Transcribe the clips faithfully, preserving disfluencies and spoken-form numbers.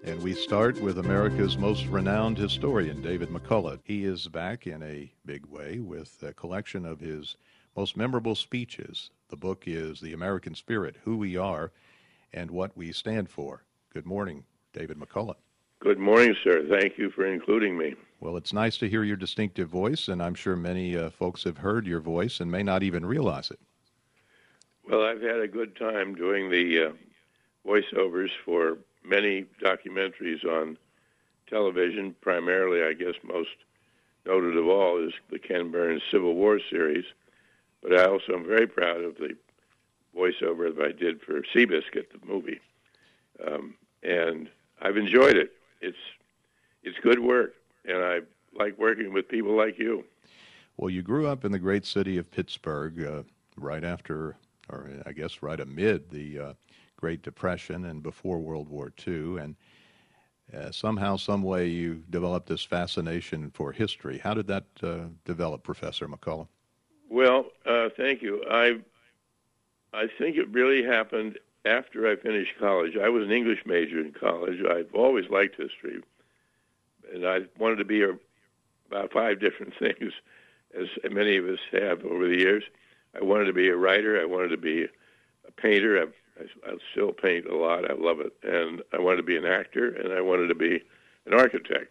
And we start with America's most renowned historian, David McCullough. He is back in a big way with a collection of his most memorable speeches. The book is The American Spirit, Who We Are and What We Stand For. Good morning, David McCullough. Good morning, sir. Thank you for including me. Well, it's nice to hear your distinctive voice, and I'm sure many uh, folks have heard your voice and may not even realize it. Well, I've had a good time doing the uh, voiceovers for many documentaries on television. Primarily, I guess most noted of all is the Ken Burns Civil War series. But I also am very proud of the voiceover that I did for Seabiscuit, the movie. Um, and I've enjoyed it. It's it's good work, and I like working with people like you. Well, you grew up in the great city of Pittsburgh uh, right after, or I guess right amid the uh, Great Depression and before World War Two, and uh, somehow, some way, you developed this fascination for history. How did that uh, develop, Professor McCullough? Well, uh, thank you. I I think it really happened after I finished college. I was an English major in college. I've always liked history, and I wanted to be a, about five different things, as many of us have over the years. I wanted to be a writer. I wanted to be a painter. I, I, I still paint a lot. I love it. And I wanted to be an actor, and I wanted to be an architect.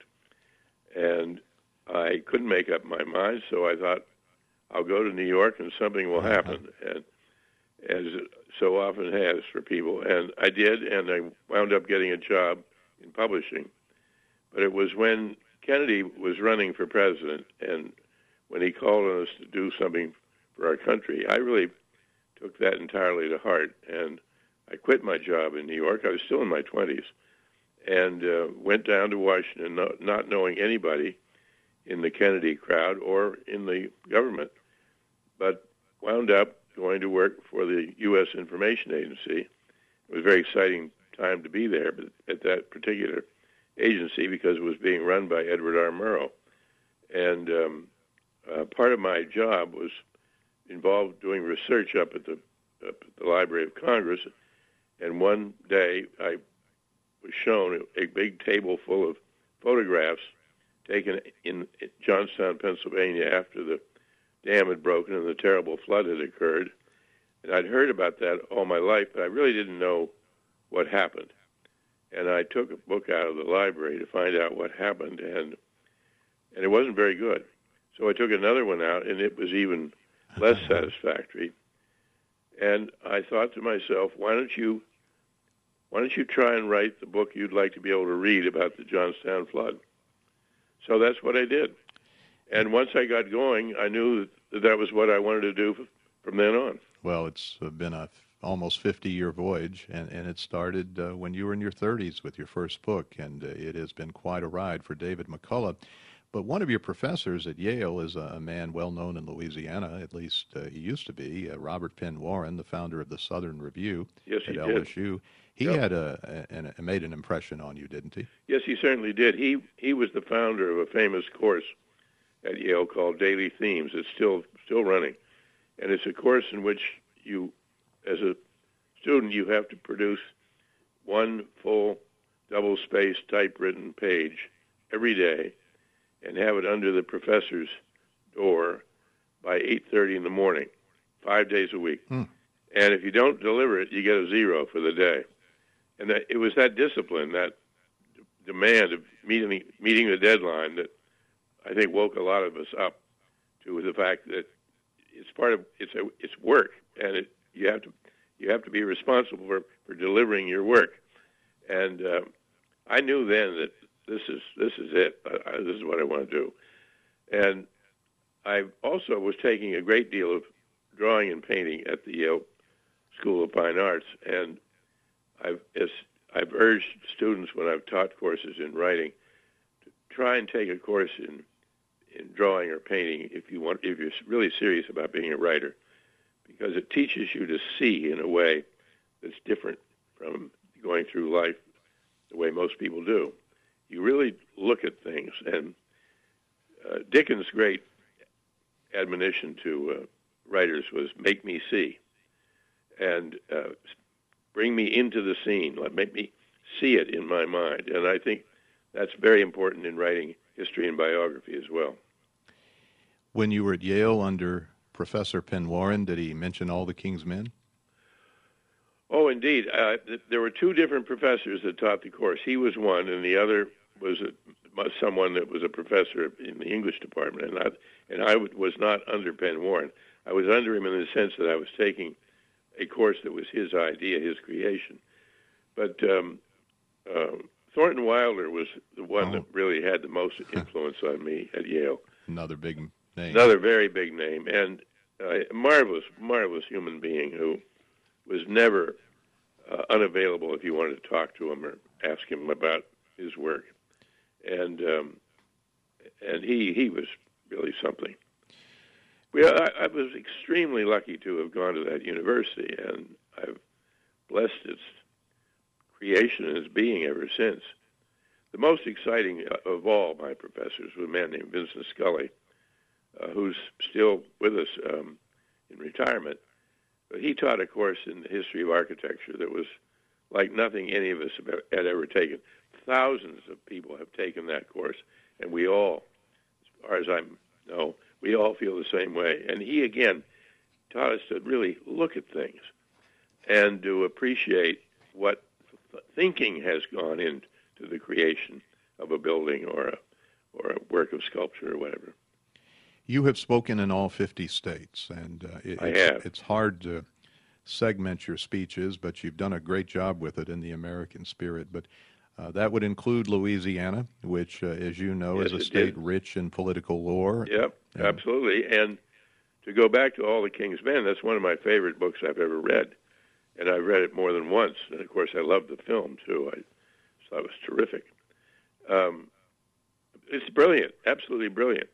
And I couldn't make up my mind, so I thought, I'll go to New York and something will happen, and as it so often has for people. And I did, and I wound up getting a job in publishing. But it was when Kennedy was running for president, and when he called on us to do something for our country, I really took that entirely to heart. And I quit my job in New York. I was still in my twenties, and uh, went down to Washington, not, not knowing anybody in the Kennedy crowd or in the government, but wound up going to work for the U S Information Agency. It was a very exciting time to be there but at that particular agency because it was being run by Edward R. Murrow. And um, uh, part of my job was involved doing research up at the, up at the Library of Congress. And one day I was shown a big table full of photographs taken in Johnstown, Pennsylvania, after the dam had broken and the terrible flood had occurred. And I'd heard about that all my life, but I really didn't know what happened. And I took a book out of the library to find out what happened, and and it wasn't very good. So I took another one out, and it was even less satisfactory. And I thought to myself, why don't you why don't you try and write the book you'd like to be able to read about the Johnstown flood? So that's what I did. And once I got going, I knew that that was what I wanted to do from then on. Well, it's been a almost fifty-year voyage, and, and it started uh, when you were in your thirties with your first book, and uh, it has been quite a ride for David McCullough. But one of your professors at Yale is a man well known in Louisiana, at least uh, he used to be, uh, Robert Penn Warren, the founder of the Southern Review yes, at he L S U. Did. He yep. had a, a, a made an impression on you, didn't he? Yes, he certainly did. He he was the founder of a famous course at Yale called Daily Themes. It's still still running, and it's a course in which you, as a student, you have to produce one full double-spaced typewritten page every day, and have it under the professor's door by eight thirty in the morning, five days a week. Hmm. And if you don't deliver it, you get a zero for the day. And that, it was that discipline, that d- demand of meeting meeting the deadline that I think woke a lot of us up to the fact that it's part of it's a it's work, and it, you have to you have to be responsible for, for delivering your work. And uh, I knew then that this is this is it. I, I, this is what I want to do. And I also was taking a great deal of drawing and painting at the Yale School of Fine Arts, and I've as I've urged students when I've taught courses in writing to try and take a course in in drawing or painting if you want if you're really serious about being a writer, because it teaches you to see in a way that's different from going through life the way most people do. You really look at things, and uh, Dickens' great admonition to uh, writers was make me see, and uh, bring me into the scene. Let make me see it in my mind. And I think that's very important in writing history and biography as well. When you were at Yale under Professor Penn-Warren, did he mention all the King's Men? Oh, indeed. Uh, th- there were two different professors that taught the course. He was one, and the other was a, was someone that was a professor in the English department. And I, and I w- was not under Penn-Warren. I was under him in the sense that I was taking a course that was his idea, his creation. But um, uh, Thornton Wilder was the one oh. that really had the most influence on me at Yale. Another big name. Another very big name, and a marvelous, marvelous human being who was never uh, unavailable if you wanted to talk to him or ask him about his work. And um, and he he was really something. We, I, I was extremely lucky to have gone to that university, and I've blessed its creation and its being ever since. The most exciting of all my professors was a man named Vincent Scully, uh, who's still with us um, in retirement. But he taught a course in the history of architecture that was like nothing any of us had ever taken. Thousands of people have taken that course, and we all, as far as I know, we all feel the same way. And he, again, taught us to really look at things and to appreciate what thinking has gone into the creation of a building or a, or a work of sculpture or whatever. You have spoken in all fifty states, and uh, it, I it's, have. it's hard to segment your speeches, but you've done a great job with it in the American spirit. But uh, that would include Louisiana, which, uh, as you know, yes, is a state did. rich in political lore. Yep, and, absolutely. And to go back to All the King's Men, that's one of my favorite books I've ever read. And I've read it more than once. And, of course, I love the film, too. I thought it was terrific. Um, it's brilliant, absolutely brilliant.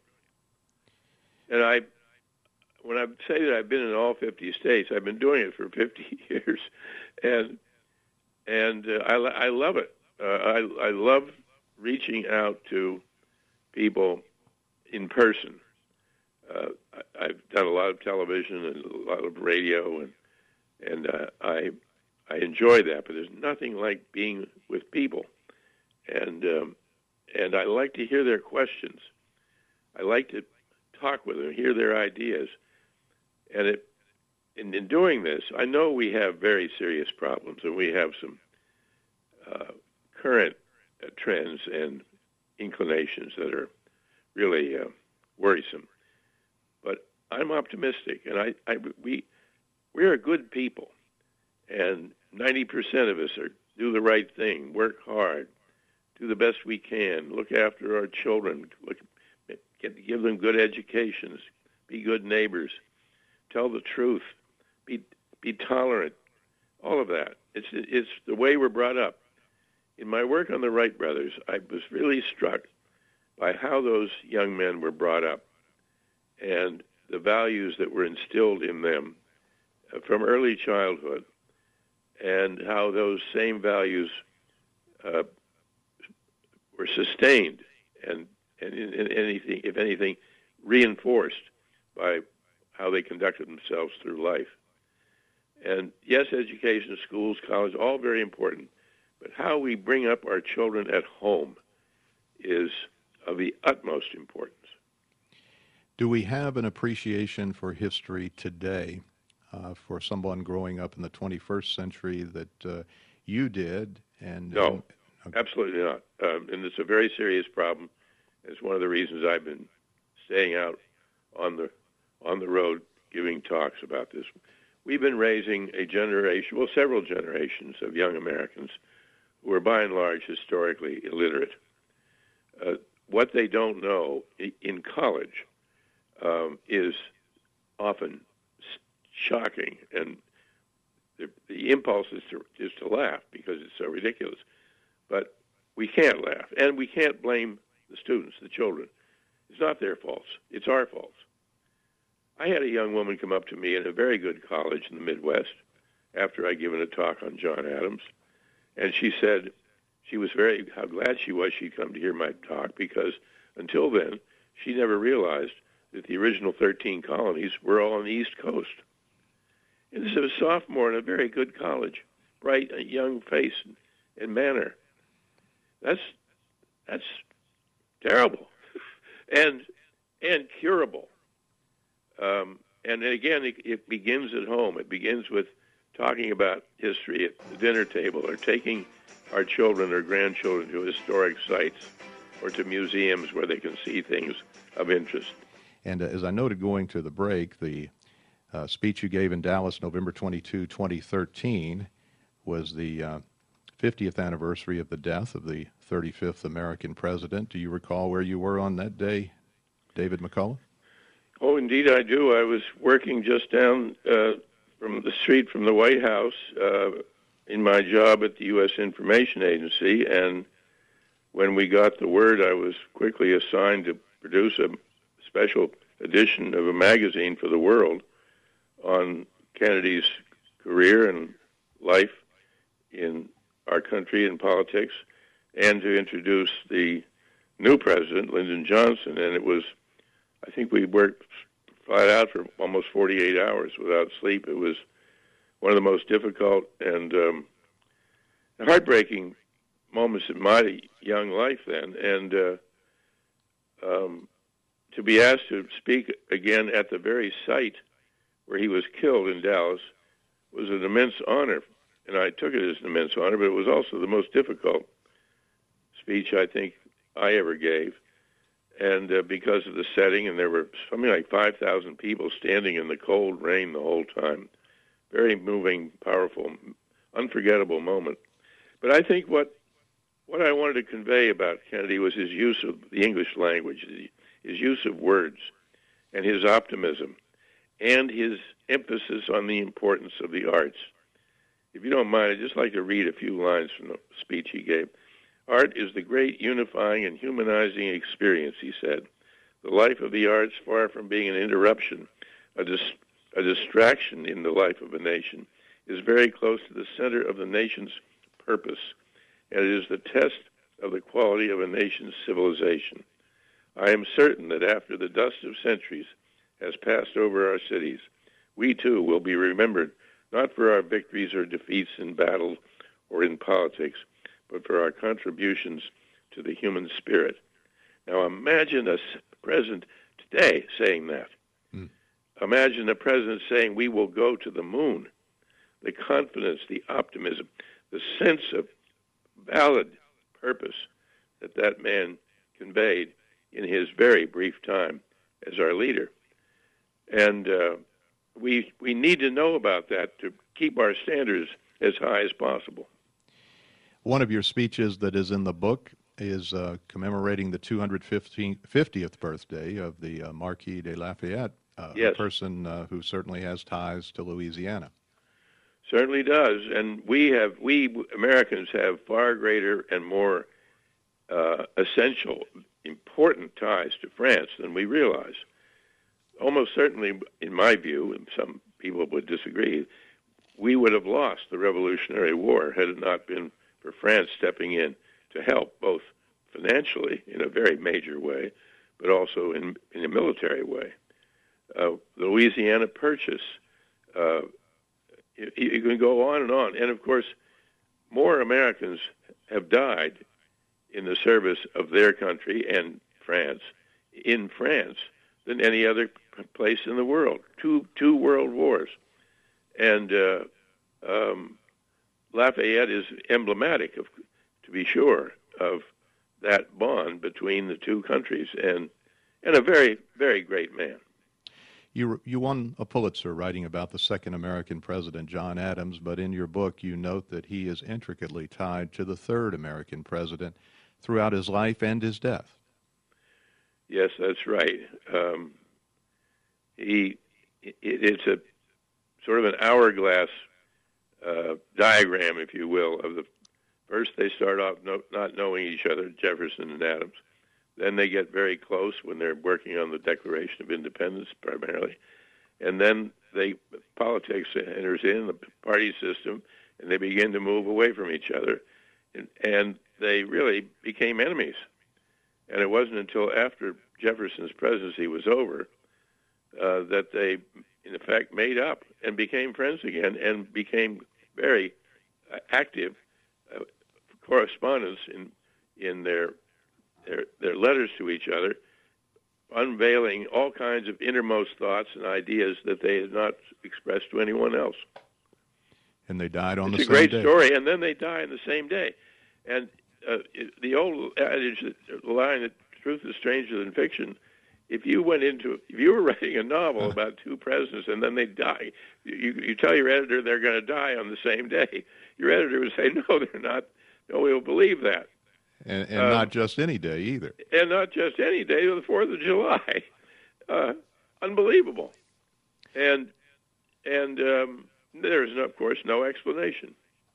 And I, when I say that I've been in all fifty states, I've been doing it for fifty years, and and uh, I, I love it. Uh, I I love reaching out to people in person. Uh, I, I've done a lot of television and a lot of radio, and and uh, I I enjoy that. But there's nothing like being with people, and um, and I like to hear their questions. I like to talk with them, hear their ideas. And it, in, in doing this, I know we have very serious problems, and we have some uh, current uh, trends and inclinations that are really uh, worrisome. But I'm optimistic, and I, I, we, we're a good people, and ninety percent of us are do the right thing, work hard, do the best we can, look after our children, look, get, give them good educations, be good neighbors, tell the truth, be be tolerant, all of that. It's it's the way we're brought up. In my work on the Wright brothers, I was really struck by how those young men were brought up and the values that were instilled in them from early childhood, and how those same values uh, were sustained and and in, in anything, if anything, reinforced by how they conducted themselves through life. And yes, education, schools, college, all very important, but how we bring up our children at home is of the utmost importance. Do we have an appreciation for history today uh, for someone growing up in the twenty-first century that uh, you did? And No, and, okay. Absolutely not. Um, and it's a very serious problem. It's one of the reasons I've been staying out on the on the road giving talks about this. We've been raising a generation, well, several generations of young Americans who are by and large historically illiterate. Uh, what they don't know in college um, is often shocking, and the, the impulse is to, is to laugh because it's so ridiculous. But we can't laugh, and we can't blame the students, the children. It's not their faults. It's our faults. I had a young woman come up to me in a very good college in the Midwest after I'd given a talk on John Adams, and she said she was very, how glad she was she'd come to hear my talk, because until then, she never realized that the original thirteen colonies were all on the East Coast. And this is a sophomore in a very good college, bright, a young face, and manner. That's that's terrible, and and curable. Um, and again, it, it begins at home. It begins with talking about history at the dinner table, or taking our children or grandchildren to historic sites, or to museums where they can see things of interest. And uh, as I noted going to the break, the uh, speech you gave in Dallas, November twenty-second, twenty thirteen, was the uh, fiftieth anniversary of the death of the thirty-fifth American president. Do you recall where you were on that day, David McCullough? Oh, indeed I do. I was working just down uh, from the street from the White House uh, in my job at the U S Information Agency, and when we got the word, I was quickly assigned to produce a special edition of a magazine for the world on Kennedy's career and life in our country and politics, and to introduce the new president, Lyndon Johnson. And it was, I think we worked flat out for almost forty-eight hours without sleep. It was one of the most difficult and um, heartbreaking moments in my young life then. And uh, um, to be asked to speak again at the very site where he was killed in Dallas was an immense honor. And I took it as an immense honor, but it was also the most difficult speech I think I ever gave. And uh, because of the setting, and there were something like five thousand people standing in the cold rain the whole time. Very moving, powerful, unforgettable moment. But I think what what I wanted to convey about Kennedy was his use of the English language, his use of words, and his optimism, and his emphasis on the importance of the arts. If you don't mind, I'd just like to read a few lines from the speech he gave. Art is the great unifying and humanizing experience, he said. The life of the arts, far from being an interruption, a, dis- a distraction in the life of a nation, is very close to the center of the nation's purpose, and it is the test of the quality of a nation's civilization. I am certain that after the dust of centuries has passed over our cities, we too will be remembered not for our victories or defeats in battle or in politics, but for our contributions to the human spirit. Now imagine a president today saying that. Mm. Imagine a president saying we will go to the moon. The confidence, the optimism, the sense of valid purpose that that man conveyed in his very brief time as our leader. And uh, we we need to know about that to keep our standards as high as possible. One of your speeches that is in the book is uh, commemorating the two hundred fiftieth birthday of the uh, Marquis de Lafayette, uh, yes. a person uh, who certainly has ties to Louisiana. Certainly does, and we have we Americans have far greater and more uh, essential, important ties to France than we realize. Almost certainly, in my view, and some people would disagree, we would have lost the Revolutionary War had it not been for France stepping in to help, both financially in a very major way, but also in, in a military way. Uh, the Louisiana Purchase, uh, you, you can go on and on. And of course, more Americans have died in the service of their country and France, in France, than any other place in the world. Two two world wars. And uh, um, Lafayette is emblematic, of, to be sure, of that bond between the two countries, and and a very, very great man. You you won a Pulitzer writing about the second American president, John Adams, but in your book you note that he is intricately tied to the third American president throughout his life and his death. Yes, that's right. Um, he it, it's a sort of an hourglass uh, diagram, if you will, of the first they start off no, not knowing each other, Jefferson and Adams. Then they get very close when they're working on the Declaration of Independence primarily. And then they politics enters in, the party system, and they begin to move away from each other. And, and they really became enemies. And it wasn't until after Jefferson's presidency was over uh, that they, in effect, made up and became friends again and became very active uh, correspondence in in their their their letters to each other, unveiling all kinds of innermost thoughts and ideas that they had not expressed to anyone else. And they died on it's the same day. It's a great story, and then they die on the same day. And uh, it, the old adage, the line that truth is stranger than fiction, if you went into, if you were writing a novel about two presidents and then they die, you, you tell your editor they're going to die on the same day. Your editor would say, no, they're not. No, we'll believe that. And, and um, not just any day either. And not just any day, the fourth of July. Uh, unbelievable. And, and um, there's, of course, no explanation.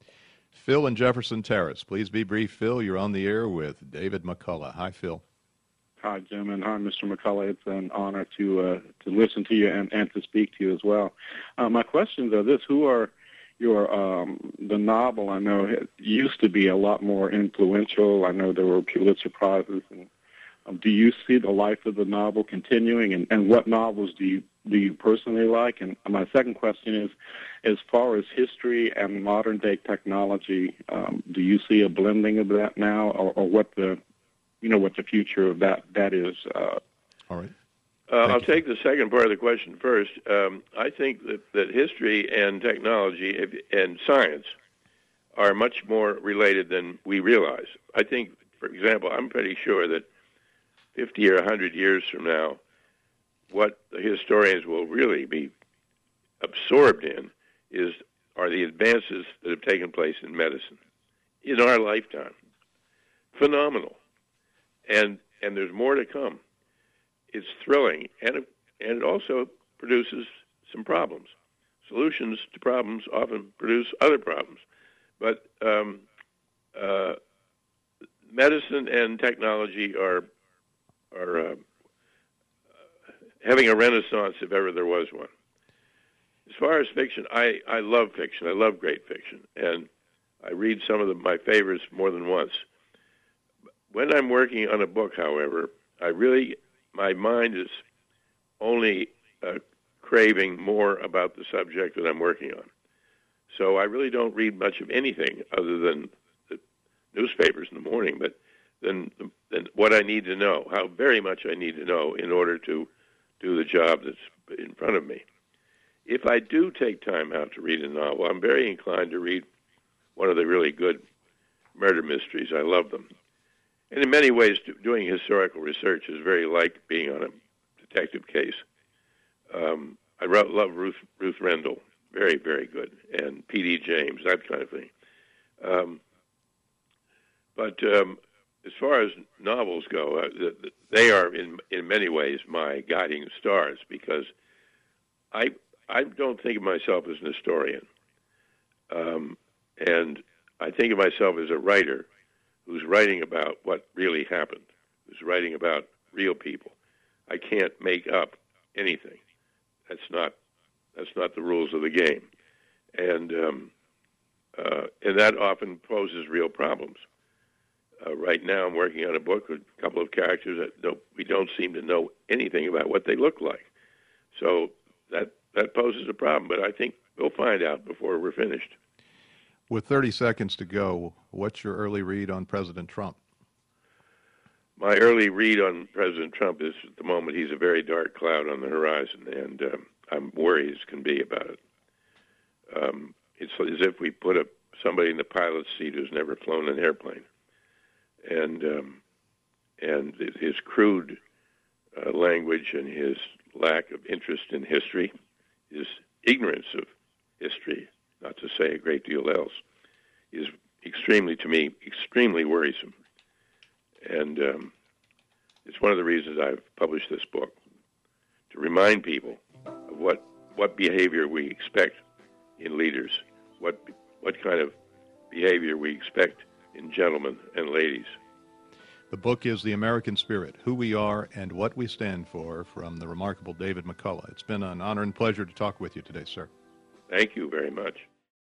Phil in Jefferson Terrace. Please be brief, Phil. You're on the air with David McCullough. Hi, Phil. Hi, Jim, and hi, Mister McCullough. It's an honor to uh, to listen to you and, and to speak to you as well. Uh, my questions are this: who are your um, the novel? I know it used to be a lot more influential. I know there were Pulitzer Prizes. And um, do you see the life of the novel continuing? And, and what novels do you do you personally like? And my second question is, as far as history and modern day technology, um, do you see a blending of that now, or, or what the you know what the future of that that is? Uh, All right. Uh, I'll you. take the second part of the question first. Um, I think that, that history and technology and science are much more related than we realize. I think, for example, I'm pretty sure that fifty or one hundred years from now, what the historians will really be absorbed in is are the advances that have taken place in medicine in our lifetime. Phenomenal. And and there's more to come. It's thrilling, and it, and it also produces some problems. Solutions to problems often produce other problems. But um, uh, medicine and technology are are uh, having a renaissance if ever there was one. As far as fiction, I, I love fiction. I love great fiction, and I read some of the, my favorites more than once. When I'm working on a book, however, I really, my mind is only uh, craving more about the subject that I'm working on. So I really don't read much of anything other than the newspapers in the morning, but then, then what I need to know, how very much I need to know in order to do the job that's in front of me. If I do take time out to read a novel, I'm very inclined to read one of the really good murder mysteries. I love them. And in many ways, doing historical research is very like being on a detective case. Um, I wrote, love Ruth, Ruth Rendell, very, very good, and P D James, that kind of thing. Um, but um, as far as novels go, uh, they are in in many ways my guiding stars because I I don't think of myself as an historian, um, and I think of myself as a writer who's writing about what really happened, who's writing about real people. I can't make up anything. That's not that's not the rules of the game, and um, uh, and that often poses real problems. Uh, right now, I'm working on a book with a couple of characters that don't, we don't seem to know anything about what they look like. So that that poses a problem. But I think we'll find out before we're finished. With thirty seconds to go, what's your early read on President Trump? My early read on President Trump is, at the moment, he's a very dark cloud on the horizon, and um, I'm worried as can be about it. Um, it's as if we put a, somebody in the pilot's seat who's never flown an airplane. And um, and his crude uh, language and his lack of interest in history, his ignorance of history, not to say a great deal else, is extremely, to me, extremely worrisome. And um, it's one of the reasons I've published this book, to remind people of what what behavior we expect in leaders, what what kind of behavior we expect in gentlemen and ladies. The book is The American Spirit, Who We Are and What We Stand For, from the remarkable David McCullough. It's been an honor and pleasure to talk with you today, sir. Thank you very much.